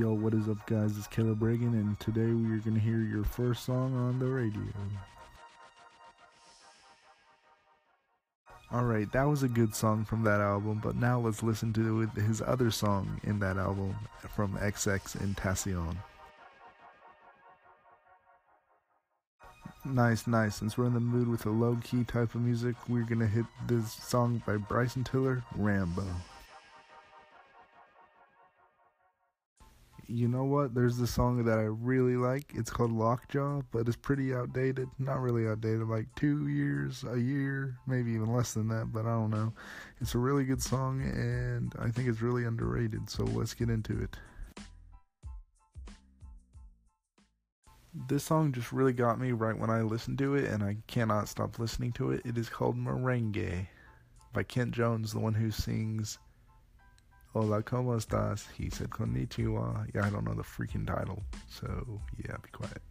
Yo, what is up, guys? It's Caleb Reagan, and today we are going to hear your first song on the radio. Alright, that was a good song from that album, but now let's listen to his other song in that album from XXXTentacion. Nice, nice. Since we're in the mood with a low-key type of music, we're going to hit this song by Bryson Tiller, Rambo. You know what? There's this song that I really like. It's called Lockjaw, but it's pretty outdated. Not really outdated, like 2 years, a year, maybe even less than that, but I don't know. It's a really good song, and I think it's really underrated, so let's get into it. This song just really got me right when I listened to it, and I cannot stop listening to it. It is called Merengue by Kent Jones, the one who sings Hola, ¿cómo estás? He said konnichiwa. Yeah, I don't know the freaking title, so yeah, be quiet.